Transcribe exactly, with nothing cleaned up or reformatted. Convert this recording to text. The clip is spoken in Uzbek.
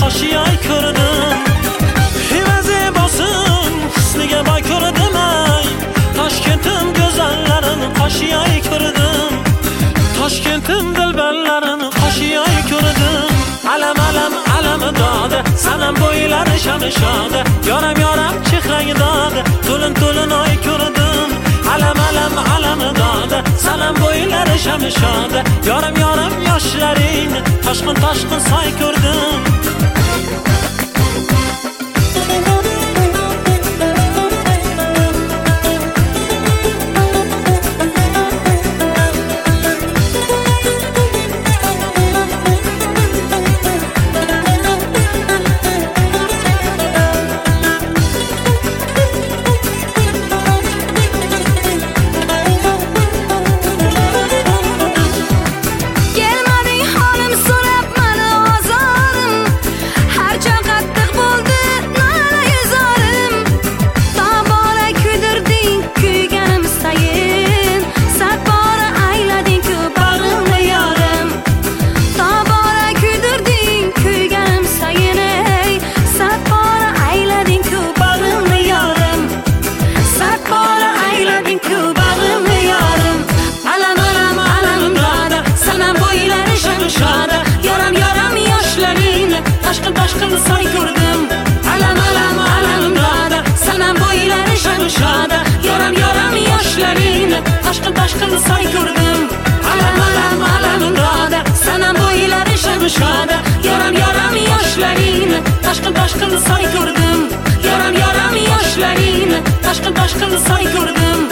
qo'shiyay ko'rdim. Hivazi bo'lsin husniga boy ko'rdim ay. Toshkentim go'zallarini qo'shiyay ko'rdim. Toshkentim dilballarini qo'shiyay ko'rdim. Alam alam alam dodi sanam bo'ylari shamishodi. Yoram yoram chehrang dodi to'lin to'lin oy ko'rdim. Alam alam alam dodi sanam bo'ylari shamishodi. Yoram yoram yoshlaringni toshqin toshqin soy ko'rdim. Toshqin toshqin soy ko'rdim. Alam alam alam dodi sanam bo'ylari shamishodi. Yoram yoram yoshlaringni toshqin toshqin soy ko'rdim. Alam alam alam dodi sanam bo'ylari shamishodi. Yoram yoram yoshlaringni toshqin toshqin soy ko'rdim. Yoram yoram yoshlaringni toshqin toshqin soy ko'rdim.